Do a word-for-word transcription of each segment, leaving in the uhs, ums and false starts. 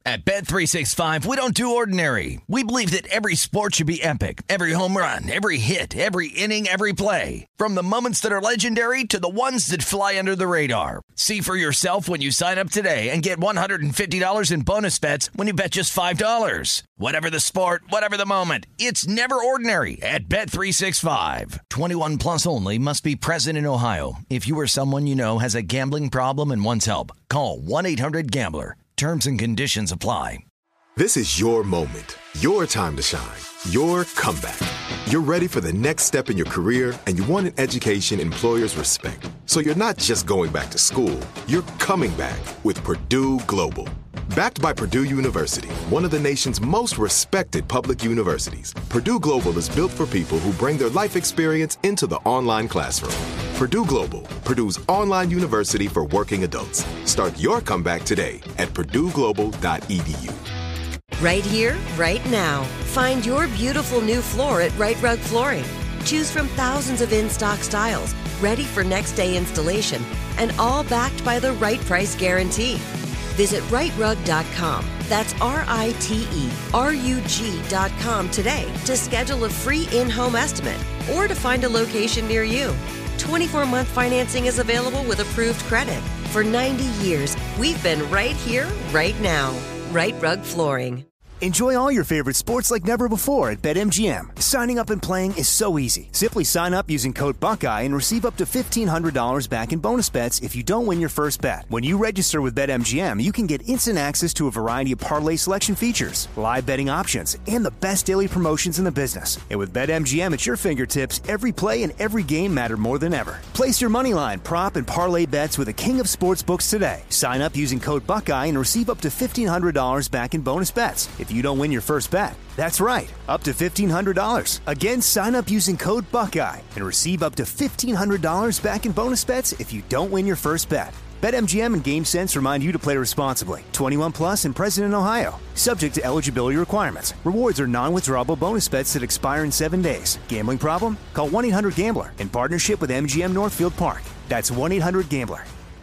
At Bet three sixty-five, we don't do ordinary. We believe that every sport should be epic. Every home run, every hit, every inning, every play. From the moments that are legendary to the ones that fly under the radar. See for yourself when you sign up today and get one hundred fifty dollars in bonus bets when you bet just five dollars. Whatever the sport, whatever the moment, it's never ordinary at Bet three sixty-five. twenty-one plus only. Must be present in Ohio. If you or someone you know has a gambling problem and wants help, call one eight hundred gambler. Terms and conditions apply. This is your moment, your time to shine, your comeback. You're ready for the next step in your career, and you want an education employers respect. So you're not just going back to school, you're coming back with Purdue Global. Backed by Purdue University, one of the nation's most respected public universities, Purdue Global is built for people who bring their life experience into the online classroom. Purdue Global, Purdue's online university for working adults. Start your comeback today at purdue global dot e d u. Right here, right now. Find your beautiful new floor at Right Rug Flooring. Choose from thousands of in-stock styles, ready for next day installation, and all backed by the right price guarantee. Visit right rug dot com. That's R I T E R U G dot com today to schedule a free in-home estimate or to find a location near you. twenty-four month financing is available with approved credit. For ninety years, we've been right here, right now. Right Rug Flooring. Enjoy all your favorite sports like never before at BetMGM. Signing up and playing is so easy. Simply sign up using code Buckeye and receive up to fifteen hundred dollars back in bonus bets if you don't win your first bet. When you register with BetMGM, you can get instant access to a variety of parlay selection features, live betting options, and the best daily promotions in the business. And with BetMGM at your fingertips, every play and every game matter more than ever. Place your moneyline, prop, and parlay bets with the king of sportsbooks today. Sign up using code Buckeye and receive up to fifteen hundred dollars back in bonus bets if you don't win your first bet. That's right, up to fifteen hundred dollars. Again, sign up using code Buckeye and receive up to fifteen hundred dollars back in bonus bets if you don't win your first bet. BetMGM and GameSense remind you to play responsibly. twenty-one plus and present in Ohio. Subject to eligibility requirements. Rewards are non-withdrawable bonus bets that expire in seven days. Gambling problem? Call one eight hundred gambler in partnership with M G M Northfield Park. That's one eight hundred gambler.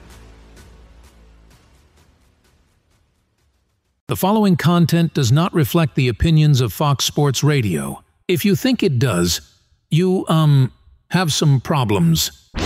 The following content does not reflect the opinions of Fox Sports Radio. If you think it does, you, um, have some problems. All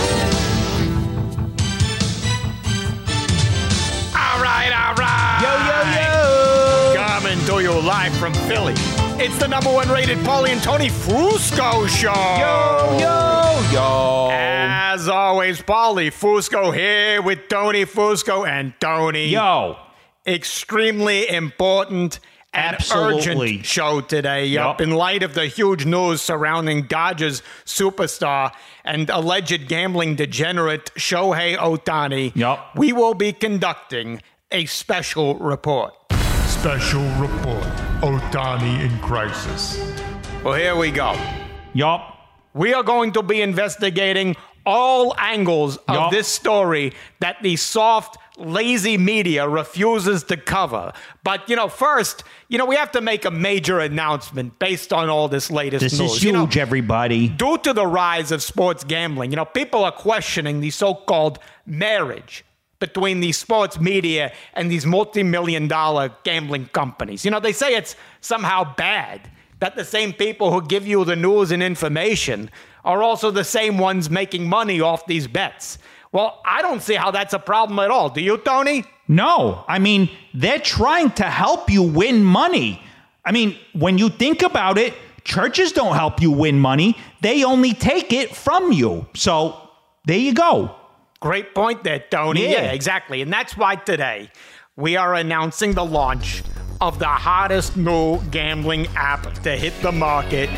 right, all right. Yo, yo, yo. Coming to you live from Philly. It's the number one rated Paulie and Tony Fusco show. Yo, yo, yo. As always, Paulie Fusco here with Tony Fusco and Tony. Yo. Extremely important and Absolutely. urgent show today. Yep. Up in light of the huge news surrounding Dodgers superstar and alleged gambling degenerate Shohei Ohtani, Yep. we will be conducting a special report. Special report. Ohtani in crisis. Well, here we go. Yup. We are going to be investigating all angles of Yup. this story that the soft, lazy media refuses to cover. But, you know, first, you know, we have to make a major announcement based on all this latest This news. is You know, huge, everybody. due to the rise of sports gambling, you know, people are questioning the so-called marriage between the sports media and these multi-million dollar gambling companies. You know, they say it's somehow bad that the same people who give you the news and information are also the same ones making money off these bets. Well, I don't see how that's a problem at all. Do you, Tony? No. I mean, they're trying to help you win money. I mean, when you think about it, churches don't help you win money. They only take it from you. So there you go. Great point there, Tony. Yeah. Yeah, exactly. And that's why today we are announcing the launch of the hottest new gambling app to hit the market,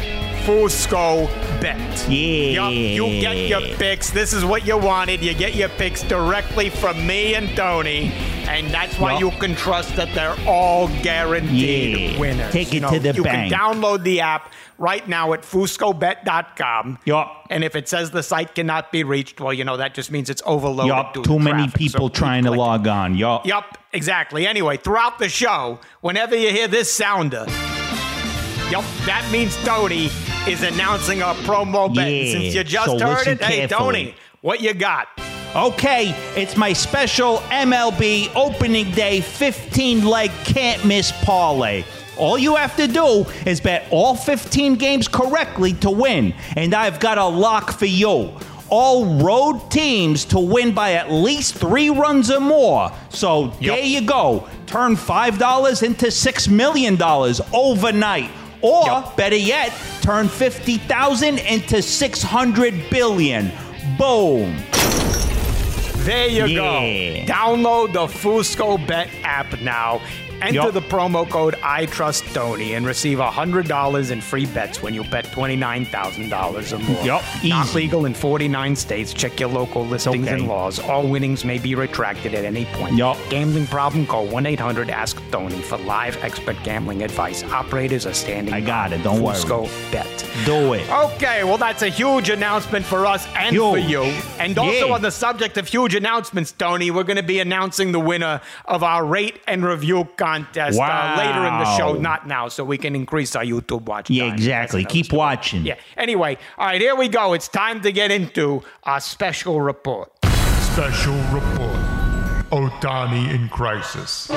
Fusco Bet. Yeah. Yup, you get your picks. This is what you wanted. You get your picks directly from me and Tony, and that's why Yup. you can trust that they're all guaranteed Yeah. winners. Take it You know, to the you bank. can download the app right now at fusco bet dot com. Yup. And if it says the site cannot be reached, well, you know, that just means it's overloaded. Yup. due Too to many traffic. people So trying to click. log on. Yup. Yup, exactly. Anyway, throughout the show, whenever you hear this sounder, yup, that means Tony is announcing our promo bet. Yeah, Since you just so heard listen it, hey, carefully. Tony, what you got? Okay, it's my special M L B opening day fifteen-leg can't-miss parlay. All you have to do is bet all fifteen games correctly to win, and I've got a lock for you. All road teams to win by at least three runs or more. So yep. There you go. Turn five dollars into six million dollars overnight. Or, yep. Better yet, turn fifty thousand dollars into six hundred billion dollars. Boom. There you yeah. go. Download the Fusco Bet app now. Enter yep. the promo code ITrustTony and receive one hundred dollars in free bets when you bet twenty-nine thousand dollars or more. Yep. Not Easy. legal in forty-nine states. Check your local listings okay. and laws. All winnings may be retracted at any point. Yep. Gambling problem? Call one eight hundred ask Tony for live expert gambling advice. Operators are standing I got it. Don't Fusco worry. Bet. Do it. Okay, well, that's a huge announcement for us and huge. for you. And also yeah. on the subject of huge announcements, Tony, we're going to be announcing the winner of our rate and review contest. Wow. Uh, later in the show, not now, so we can increase our YouTube watch time. Yeah, exactly. Keep story. watching. Yeah. Anyway, all right, here we go. It's time to get into our special report. Special report. Ohtani in crisis.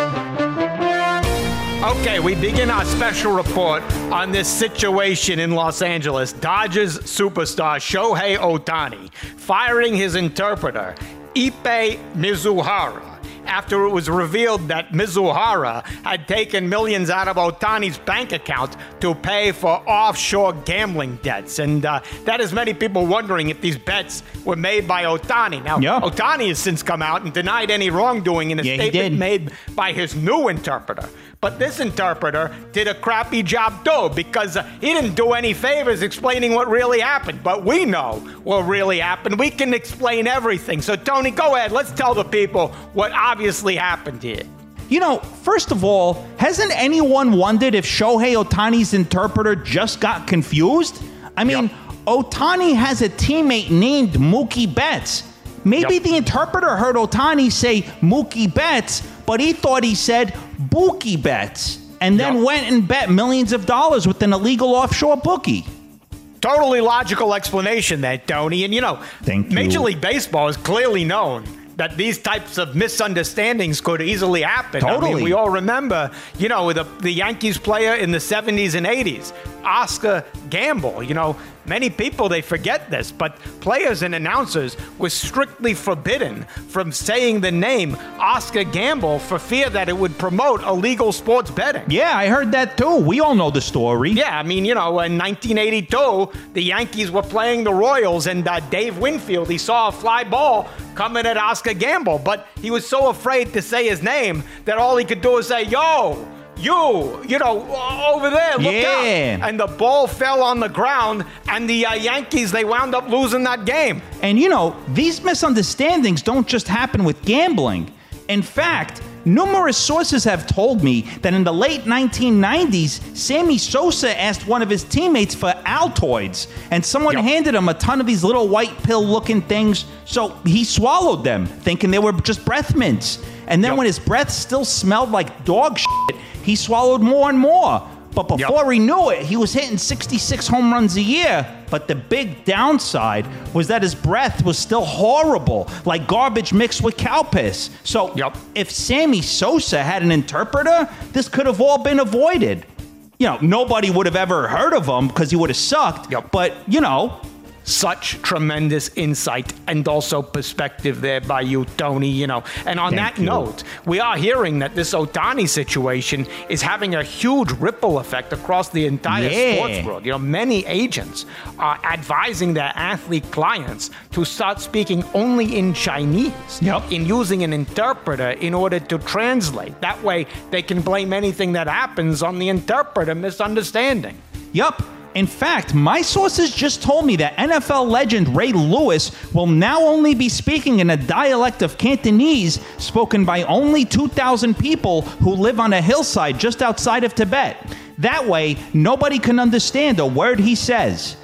Okay, we begin our special report on this situation in Los Angeles. Dodgers superstar Shohei Ohtani firing his interpreter, Ippei Mizuhara, after it was revealed that Mizuhara had taken millions out of Ohtani's bank account to pay for offshore gambling debts. And uh, that has many people wondering if these bets were made by Ohtani. Now, yeah. Ohtani has since come out and denied any wrongdoing in a yeah, statement made by his new interpreter. But this interpreter did a crappy job too, because uh, he didn't do any favors explaining what really happened. But we know what really happened. We can explain everything. So, Tony, go ahead. Let's tell the people what obviously happened here. You know, first of all, hasn't anyone wondered if Shohei Ohtani's interpreter just got confused? I mean, yep. Ohtani has a teammate named Mookie Betts. Maybe yep. the interpreter heard Ohtani say Mookie Betts, but he thought he said Bookie Betts, and then yep. went and bet millions of dollars with an illegal offshore bookie. Totally logical explanation there, Tony. And, you know, Thank Major you. League Baseball is clearly known that these types of misunderstandings could easily happen. Totally. I mean, we all remember, you know, the, the Yankees player in the seventies and eighties, Oscar Gamble. You know, many people, they forget this, but players and announcers were strictly forbidden from saying the name Oscar Gamble for fear that it would promote illegal sports betting. Yeah, I heard that too. We all know the story. Yeah, I mean, you know, in nineteen eighty-two, the Yankees were playing the Royals, and uh, Dave Winfield, he saw a fly ball coming at Oscar Gamble, but he was so afraid to say his name that all he could do was say, yo, you, you know, over there, look yeah. out. And the ball fell on the ground, and the uh, Yankees, they wound up losing that game. And, you know, these misunderstandings don't just happen with gambling. In fact, numerous sources have told me that in the late nineteen nineties, Sammy Sosa asked one of his teammates for Altoids, and someone yep. handed him a ton of these little white pill-looking things, so he swallowed them, thinking they were just breath mints. And then yep. when his breath still smelled like dog shit, he swallowed more and more. But before yep. he knew it, he was hitting sixty-six home runs a year. But the big downside was that his breath was still horrible, like garbage mixed with cow piss. So yep. if Sammy Sosa had an interpreter, this could have all been avoided. You know, nobody would have ever heard of him because he would have sucked. Yep. But, you know... Such tremendous insight and also perspective there by you, Tony, you know. And on Thank that you. note, we are hearing that this Ohtani situation is having a huge ripple effect across the entire Yeah. sports world. You know, many agents are advising their athlete clients to start speaking only in Chinese, Yep. in using an interpreter in order to translate. That way, they can blame anything that happens on the interpreter misunderstanding. Yup. In fact, my sources just told me that N F L legend Ray Lewis will now only be speaking in a dialect of Cantonese spoken by only two thousand people who live on a hillside just outside of Tibet. That way, nobody can understand a word he says.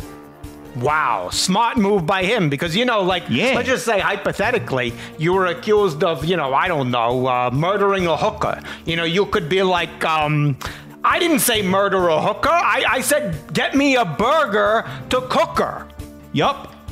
Wow, smart move by him, because, you know, like, Yeah. let's just say, hypothetically, you were accused of, you know, I don't know, uh, murdering a hooker. You know, you could be like, um... I didn't say murder a hooker. I, I said, get me a burger to cook her. Yup.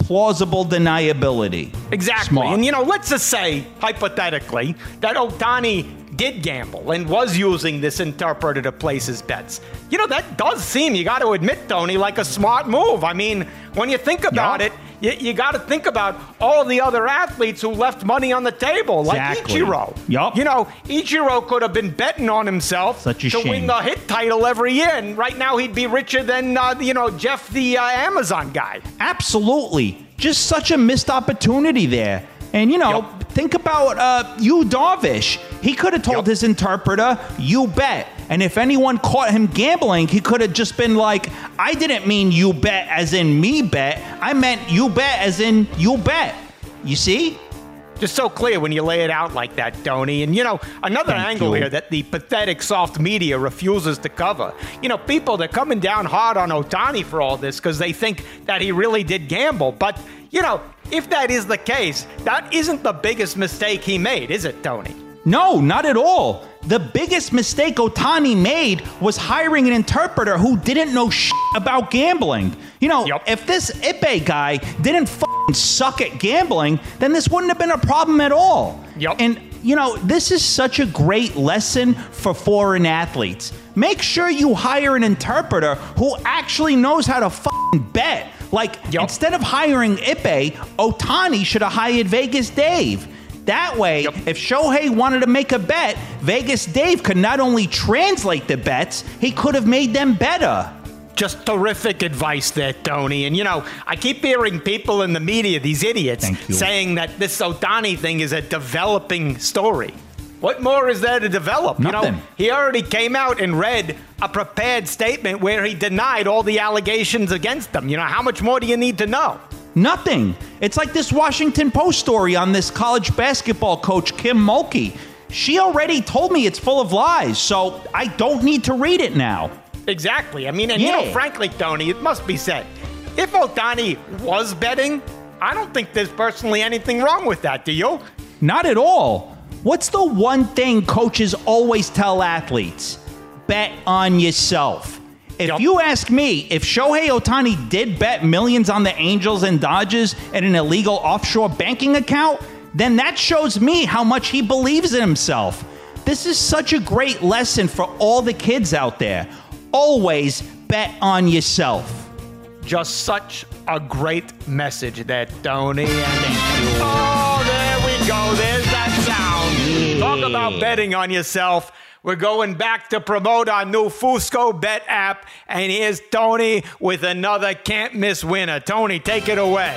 plausible deniability. Exactly. Smart. And, you know, let's just say, hypothetically, that Ohtani did gamble and was using this interpreter to place his bets. You know, that does seem, you got to admit, Tony, like a smart move. I mean, when you think about Yep. it, you, you got to think about all the other athletes who left money on the table, like Exactly. Ichiro. Yup. You know, Ichiro could have been betting on himself Such a to shame. win the hit title every year, and right now he'd be richer than, uh, you know, Jeff, the uh, Amazon guy. Absolutely. Just such a missed opportunity there. And, you know, Yep. think about uh, Yu Darvish. He could have told Yep. his interpreter, you bet. And if anyone caught him gambling, he could have just been like, I didn't mean you bet as in me bet. I meant you bet as in you bet. You see? Just so clear when you lay it out like that, Tony. And, you know, another Thank angle you. here that the pathetic soft media refuses to cover. You know, people, they're coming down hard on Ohtani for all this because they think that he really did gamble. But, you know, if that is the case, that isn't the biggest mistake he made, is it, Tony? No, not at all. The biggest mistake Ohtani made was hiring an interpreter who didn't know shit about gambling. You know, Yep. if this Ippei guy didn't f***ing suck at gambling, then this wouldn't have been a problem at all. Yep. And, you know, this is such a great lesson for foreign athletes. Make sure you hire an interpreter who actually knows how to f***ing bet. Like, Yep. instead of hiring Ippei, Ohtani should have hired Vegas Dave. That way, Yep. if Shohei wanted to make a bet, Vegas Dave could not only translate the bets, he could have made them better. Just terrific advice there, Tony. And, you know, I keep hearing people in the media, these idiots, Thank you. saying that this Ohtani thing is a developing story. What more is there to develop? You know, Nothing. he already came out and read a prepared statement where he denied all the allegations against him. You know, how much more do you need to know? Nothing. It's like this Washington Post story on this college basketball coach, Kim Mulkey. She already told me it's full of lies, so I don't need to read it now. Exactly. I mean, and you Yeah. know, frankly, Tony, it must be said, if Ohtani was betting, I don't think there's personally anything wrong with that, do you? Not at all. What's the one thing coaches always tell athletes? Bet on yourself. If Yep. you ask me, if Shohei Ohtani did bet millions on the Angels and Dodgers in an illegal offshore banking account, then that shows me how much he believes in himself. This is such a great lesson for all the kids out there. Always bet on yourself. Just such a great message there, Tony. And oh, there we go. There's that sound. Talk about betting on yourself. We're going back to promote our new Fusco Bet app. And here's Tony with another can't miss winner. Tony, take it away.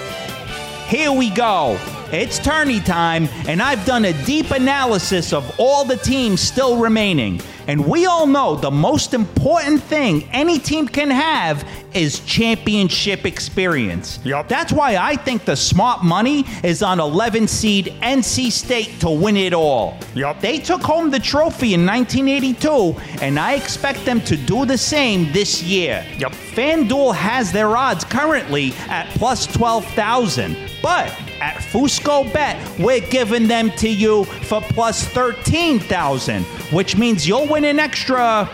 Here we go. It's tourney time, and I've done a deep analysis of all the teams still remaining. And we all know the most important thing any team can have is championship experience. Yup. That's why I think the smart money is on eleven seed N C State to win it all. Yup. They took home the trophy in nineteen eighty-two, and I expect them to do the same this year. Yup. FanDuel has their odds currently at plus twelve thousand, but at Fusco Bet, we're giving them to you for plus thirteen thousand, which means you'll win an extra, uh,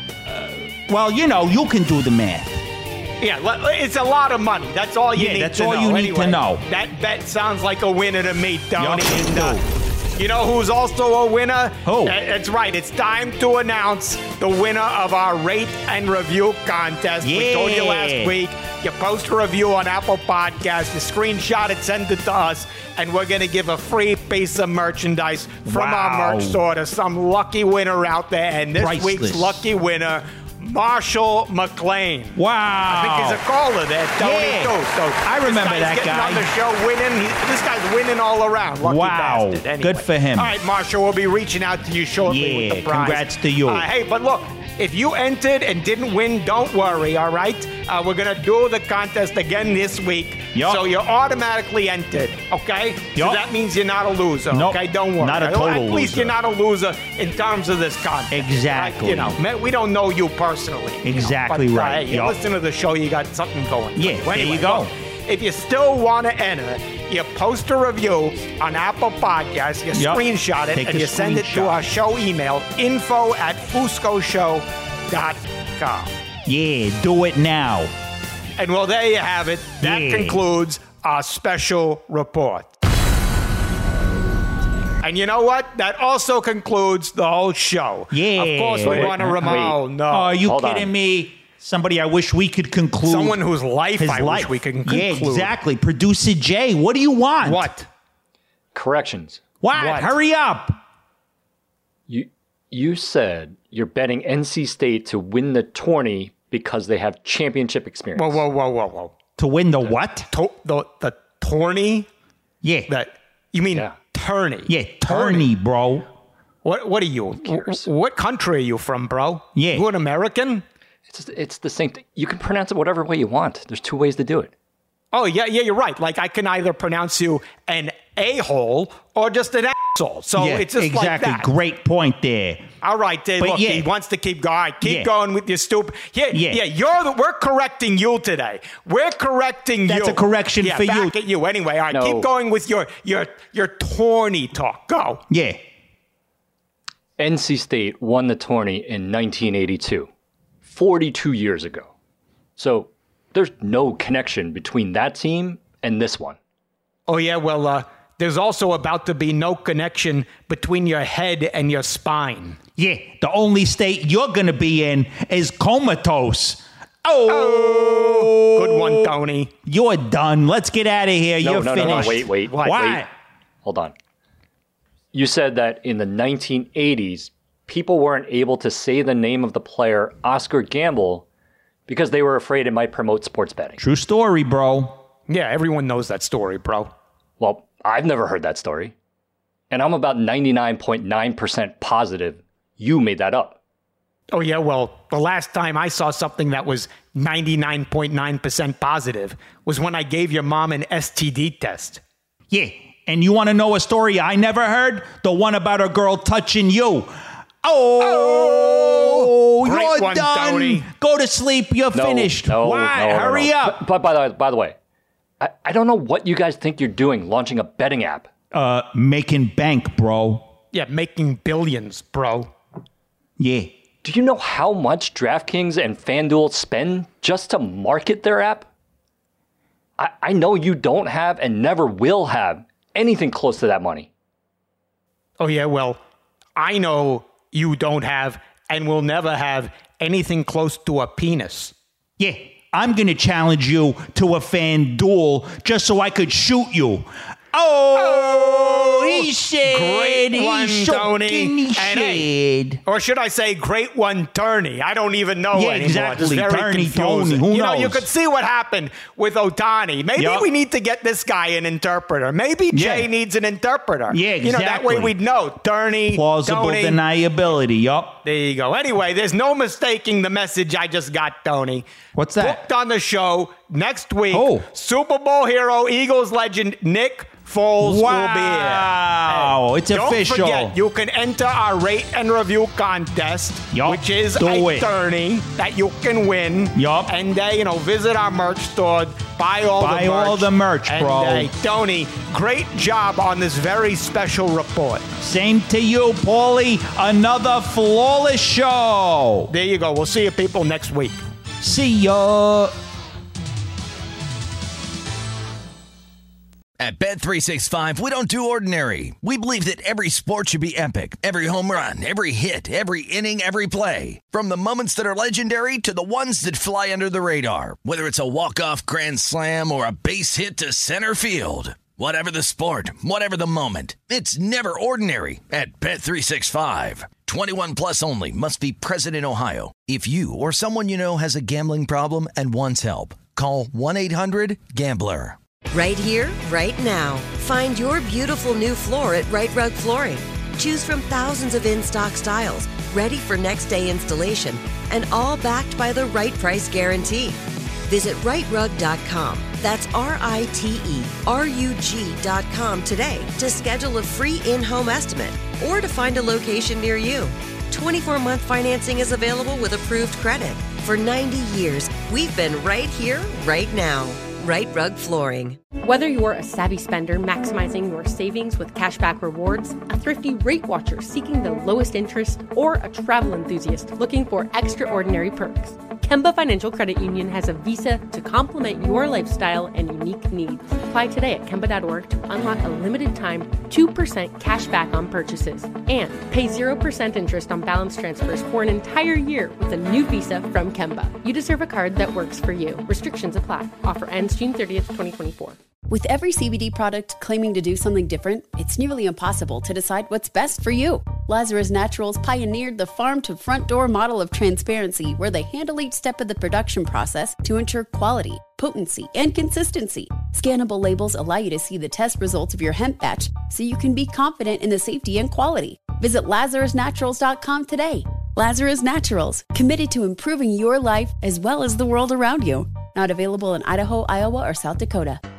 well, you know, you can do the math. Yeah, le- it's a lot of money. That's all you Yeah, need that's to all know. you need to Anyway, know. That bet sounds like a winner to me, Tony. Yup, it And, uh, do. you know who's also a winner? Who? Uh, That's right. It's time to announce the winner of our rate and review contest. We told you Yeah. last week. You post a review on Apple Podcasts, you screenshot it, send it to us, and we're going to give a free piece of merchandise from Wow. our merch store to some lucky winner out there. And this week's Priceless. lucky winner, Marshall McLean. Wow. I think he's a caller there, Tony, Yeah. too. So I remember this guy's that getting guy. on the show winning. He, this guy's winning all around. Lucky Wow. bastard. Anyway. Good for him. All right, Marshall, we'll be reaching out to you shortly Yeah, with the prize. congrats to you. Uh, hey, but look, if you entered and didn't win, don't worry, all right? Uh, we're going to do the contest again this week. Yup. So you're automatically entered, okay? So Yup. that means you're not a loser, Nope. okay? Don't worry. Not a At total least loser. you're not a loser in terms of this contest. Exactly. Right? You know, man, we don't know you personally. you know, Exactly but, uh, right. hey, you Yup. listen to the show, you got something going. Yeah, Well, there you anyway, go. look, if you still want to enter, you post a review on Apple Podcasts, you Yup. screenshot it, Take and a you send it to screenshot. our show email, info at fusco show dot com. Yeah, do it now. And well, there you have it. That Yeah. concludes our special report. And you know what? That also concludes the whole show. Yeah. Of course, we Wait, want to wait. remind. Oh, no. Oh, are you Hold kidding on. me? Somebody I wish we could conclude. Someone whose life his I life. wish we could Yeah, conclude. exactly. Producer Jay, what do you want? What? Corrections. What? What? Hurry up. You you said you're betting N C State to win the tourney because they have championship experience. Whoa, whoa, whoa, whoa, whoa. To win the what? To- the, the tourney? Yeah. That, you mean Yeah. tourney? yeah, tourney, bro. What, what are you? cares? What country are you from, bro? Yeah. You an American? It's it's the same thing. You can pronounce it whatever way you want. There's two ways to do it. Oh, yeah, yeah, you're right. Like, I can either pronounce you an a-hole or just an asshole. So yeah, it's just exactly. like that. Great point there. All right, Dave, But look, yeah. he wants to keep going. Keep Yeah. going with your stupid. Yeah, Yeah. yeah, you're the, we're correcting you today. We're correcting you. That's a correction yeah, for you. back at you. Anyway, all right, No. keep going with your your your tourney talk. Go. Yeah. N C State won the tourney in nineteen eighty-two, forty-two years ago. So there's no connection between that team and this one. Oh, yeah, well, uh, there's also about to be no connection between your head and your spine. Yeah. The only state you're going to be in is comatose. Oh. Good one, Tony. You're done. Let's get out of here. No, you're no, no, finished. no, wait, wait, What? What? wait. Hold on. You said that in the nineteen eighties, people weren't able to say the name of the player Oscar Gamble because they were afraid it might promote sports betting. True story, bro. Yeah, everyone knows that story, bro. Well, I've never heard that story. And I'm about ninety-nine point nine percent positive you made that up. Oh, yeah, well, the last time I saw something that was ninety-nine point nine percent positive was when I gave your mom an S T D test. Yeah. And you want to know a story I never heard? The one about a girl touching you. Oh, Great you're one, done. Tony. Go to sleep. You're No, finished. no, Why? no, no, Hurry no. up. But, but by, the, by the way, I, I don't know what you guys think you're doing launching a betting app. Uh, making bank, bro. Yeah, making billions, bro. Yeah. Do you know how much DraftKings and FanDuel spend just to market their app? I, I know you don't have and never will have anything close to that money. Oh, yeah, well, I know you don't have and will never have anything close to a penis. Yeah. I'm going to challenge you to a fan duel just so I could shoot you. Oh, he said. Great he one, shook Tony. and he And hey, said. Or should I say, great one, Turney? I don't even know Yeah, anymore. exactly. It's very Turney, confusing. Tony, who you know, you knows? could see what happened with Otani. Maybe Yup. we need to get this guy an interpreter. Maybe Jay Yeah. needs an interpreter. Yeah, You know, that way exactly. we'd know. Turney, Plausible Tony. deniability. Yup. There you go. Anyway, there's no mistaking the message I just got, Tony. What's that? Booked on the show next week. Oh. Super Bowl hero, Eagles legend Nick Foles will be here. Wow. It's Don't official. forget, you can enter our rate and review contest, Yup, which is do a it. tourney that you can win. Yup. And uh, you know, visit our merch store, buy all Buy the merch. all the merch, and, bro. Uh, Tony, great job on this very special report. Same to you, Paulie. Another flawless show. There you go. We'll see you people next week. See ya. At Bet three sixty-five, we don't do ordinary. We believe that every sport should be epic. Every home run, every hit, every inning, every play. From the moments that are legendary to the ones that fly under the radar. Whether it's a walk-off grand slam or a base hit to center field. Whatever the sport, whatever the moment. It's never ordinary at Bet three sixty-five. twenty-one plus only. Must be present in Ohio. If you or someone you know has a gambling problem and wants help, call one eight hundred gambler. Right here, right now. Find your beautiful new floor at Right Rug Flooring. Choose from thousands of in-stock styles, ready for next day installation, and all backed by the right price guarantee. Visit right rug dot com. That's R I T E R U G dot com today to schedule a free in-home estimate or to find a location near you. twenty-four month financing is available with approved credit. For ninety years, we've been right here, right now. Right Rug Flooring. Whether you're a savvy spender maximizing your savings with cashback rewards, a thrifty rate watcher seeking the lowest interest, or a travel enthusiast looking for extraordinary perks, Kemba Financial Credit Union has a visa to complement your lifestyle and unique needs. Apply today at Kemba dot org to unlock a limited time two percent cash back on purchases and pay zero percent interest on balance transfers for an entire year with a new visa from Kemba. You deserve a card that works for you. Restrictions apply. Offer ends June thirtieth, twenty twenty-four. With every C B D product claiming to do something different, it's nearly impossible to decide what's best for you. Lazarus Naturals pioneered the farm-to-front-door model of transparency, where they handle each step of the production process to ensure quality, potency, and consistency. Scannable labels allow you to see the test results of your hemp batch, so you can be confident in the safety and quality. Visit lazarus naturals dot com today. Lazarus Naturals, committed to improving your life as well as the world around you. Not available in Idaho, Iowa, or South Dakota.